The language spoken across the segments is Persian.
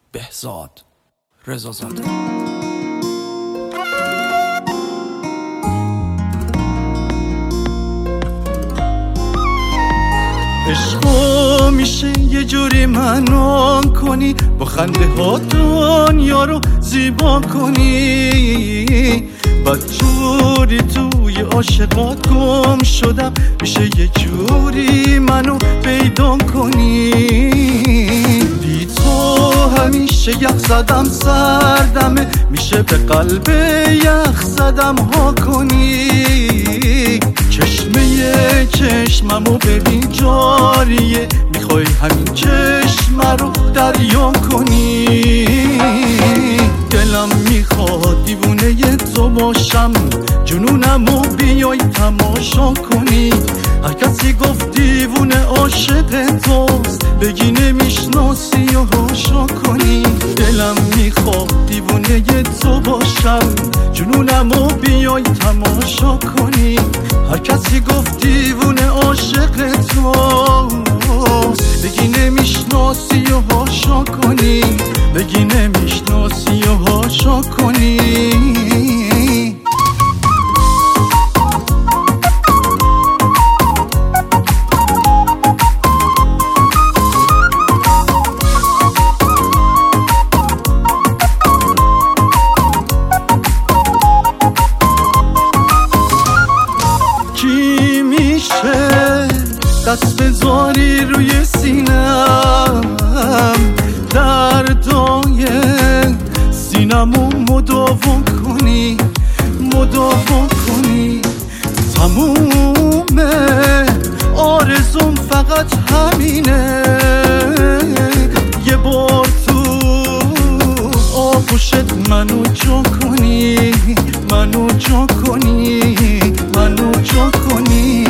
بهزاد رضازاده. عشقو میشه یه جوری منو کنی، با خنده ها دنیا رو زیبا کنی. بدجوری توی عاشقات گم شدم، میشه یه جوری منو پیدا کنی. بی تو همیشه یخ زدم سردمه، میشه به قلب یخ زدم ها کنی. چشممو ببین جاریه، میخوای همین چشم رو دریا کنی. دلم میخواد دیوونه تو باشم، جنونمو بیای تماشا کنی. هر کسی گفت دیوونه عاشق توست، بگی نمیشناسی و هاشا کنی. دلم میخواد دیوونه تو باشم، جنونمو بیای تماشا کنی. هر کسی گفت دیوونه عاشق توست، بگی نمیشناسی و هاشا کنی. بگی نمیشناسی و هاشا کنی. دست بذاری روی سینم، دردای سینمو مداوا کنی، مداوا کنی. تمومه آرزوم فقط همینه، یه بار تو آغوشت منو جا کنی، منو جا کنی، منو جا کنی.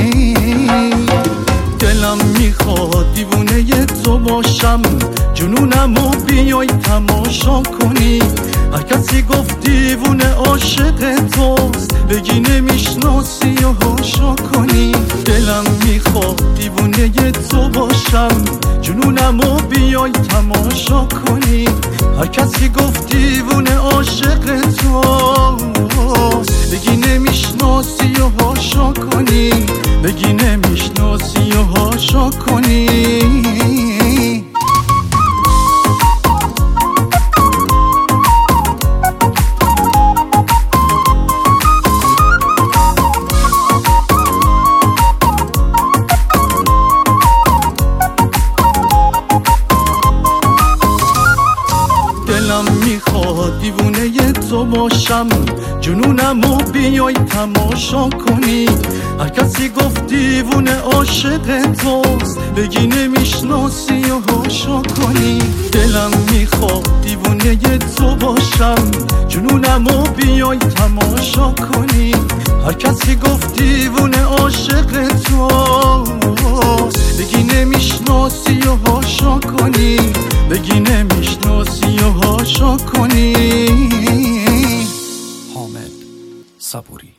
دلم میخواد دیوونه تو باشم، جنونمو بیای تماشا کنی. هر کسی گفت دیوونه عاشق توست، بگی نمیشناسی و هاشا کنی. دلم میخواد دیوونه تو باشم، جنونمو بیای تماشا کنی. هر کسی گفت دیوونه عاشق توست، بگی نمیشناسی و هاشا کنی. بگی نمیشناسی و هاشا کنی. دلم میخواد دیوونه تو باشم، جنونمو بیای تماشا کنی. هر کسی گفت دیوونه عاشق توست، بگی نمیشناسی و هاشا کنی. دلم میخواد دیوونه تو باشم، جنونمو بیای تماشا کنی. هر کسی گفت دیوونه عاشق توست، بگی نمیشناسی و هاشا کنی. بگی نمیشناسی و هاشا کنی. حامد صبوری.